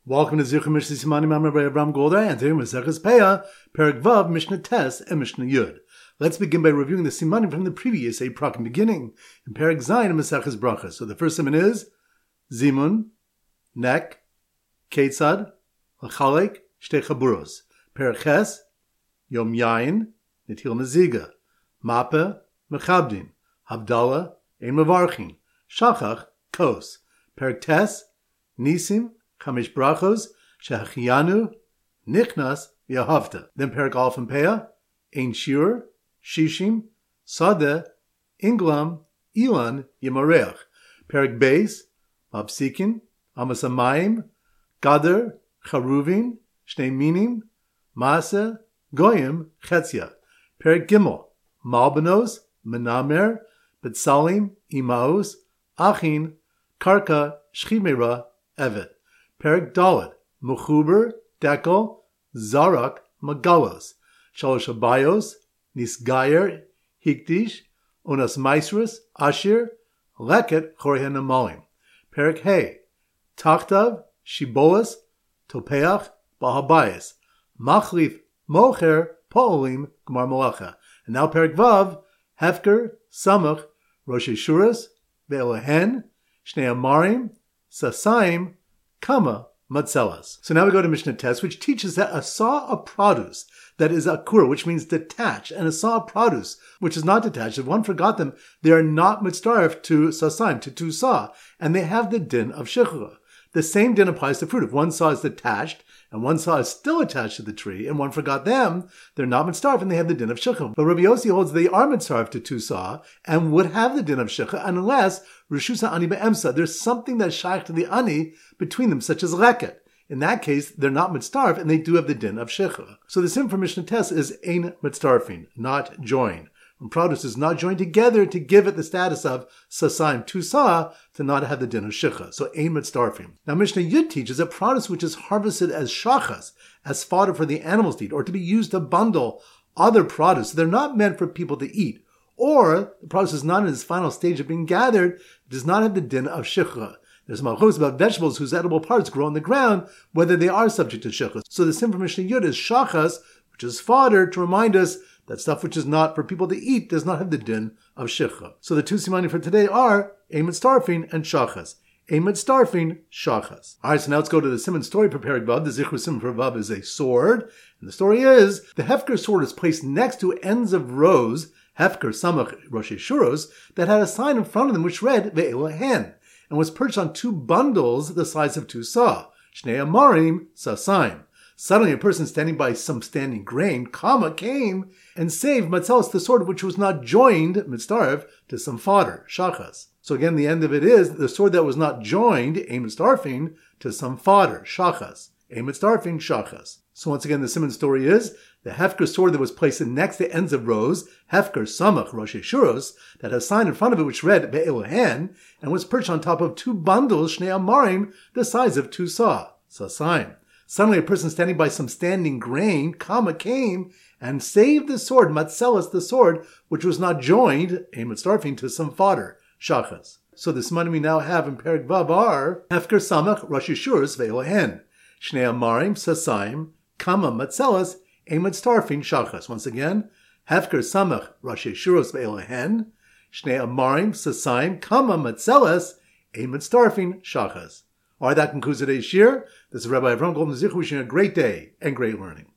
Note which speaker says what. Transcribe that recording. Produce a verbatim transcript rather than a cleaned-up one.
Speaker 1: Welcome to Zichur Mishnah Simanim. I'm Rabbi Avraham Goldar, and today we're Maseches Peah, Perek Vav, Mishnah Tes, and Mishnah Yud. Let's begin by reviewing the Simanim from the previous eight prakim beginning in Perek Zayin and Maseches Brachas. So the first siman is Zimun, Nek, Ketzad, Lachalek, Shtei Chaburos. Perek Ches, Yom Yayin, Netil Meziga, Mape, Mechabdin, Havdalah, Ein Mevarchin, Shachach, Kos. Perek Tes, Nisim, Chamish Brachos, Shehachiyanu, Nichnas, Yahavta. Then Perek Aleph and Peah, Ein Shir, Shishim, Sadeh, Inglam, Ilan, Yemareach. Perek Beis, Mapsikin, Amasamayim, Gader, Charuvin, Shnei Minim, Maaseh, Goyim, Chetzia. Perek Gimel, Malbanos, Menamer, Betsalim, Imaos, Achin, Karka, Shchimera, Evet. Perek Dalet, Mechuber, Dekel, Zarak, Magalos, Shalosh Abayos, Nisgayer, Hikdish, Onas Maisrus, Ashir, Leket, Chorhen Amalim. Perek Hey, Tachtav, Shibolas, Topeach, Bahabayas, Machlif, Mocher, Pa'olim, Gmar Malacha. And now Perek Vav, Hefker, Samach, Rosh Hashuras, Ve'elehen, Shnei Amarim, Sasaim, Kama, Matzelas. So now we go to Mishnah Tes, which teaches that a saw of produce that is akur, which means detached, and a saw of produce which is not detached, if one forgot them, they are not mitzdaref to sasaim, to two saw, and they have the din of shechura. The same din applies to fruit. If one saw is detached, and one saw is still attached to the tree, and one forgot them, they're not mitzdaref, and they have the din of shechura. But Rabbi Yossi holds they are mitzdaref to two saw, and would have the din of shechura, unless Rishusa Ani Be'emsa, there's something that's shaykh to the Ani between them, such as leket. In that case, they're not mitzdarf, and they do have the din of shechura. So the sim for Mishnah Tes is ein mitzdarfin, not join. When produce is not joined together to give it the status of sasaim, two saw, to not have the din of shechura. So ein mitzdarfin. Now Mishnah Yud teaches that produce which is harvested as shachas, as fodder for the animals to eat, or to be used to bundle other produce, they're not meant for people to eat. Or the produce is not in its final stage of being gathered, it does not have the din of shechura. There's malchus about vegetables whose edible parts grow on the ground, whether they are subject to shechura. So the sim for Mishnah Yud is shachas, which is fodder, to remind us that stuff which is not for people to eat does not have the din of shechura. So the two simanim for today are ein mitzdarfin and shachas. Ein mitzdarfin, shachas. Alright, so now let's go to the simon story prepared Vav. The zichur simon for Vav is a sword. And the story is, the hefker sword is placed next to ends of rows, Hefker Samach Rosh Hashuros, that had a sign in front of them which read Ve'elehen, and was perched on two bundles the size of two saw, Shnei Amarim Sasaim. Suddenly a person standing by some standing grain, Kama, came and saved Matzelas, the sword which was not joined, mitzdarf, to some fodder, shachas. So again, the end of it is the sword that was not joined, ein mitzdarfin, to some fodder, shachas. Ein mitzdarfin, shachas. So once again, the simon story is, the Hefker sword that was placed next to ends of rows, Hefker Samach Rosh Hashuros, that had a sign in front of it which read Be'elehen, and was perched on top of two bundles, Shnei Amarim, the size of two saw, Sasaim. Suddenly a person standing by some standing grain, Kama, came and saved the sword, Matzelas, the sword, which was not joined, ein mitzdarfin, to some fodder, Shachas. So the simanim we now have in Perek Vav are Hefker Samach Rosh Hashuros Ve'elehen, Shnei Amarim, Sasaim, Kama, Matzelas, ein mitzdarfin, shachas. Once again, Hefker Samach Rosh Hashuros Ve'elehen, Shnei Amarim, Sasaim, Kama, Matzelas, ein mitzdarfin, shachas. All right, that concludes today's shir. This is Rabbi Avraham Goldman Zichur wishing you a great day and great learning.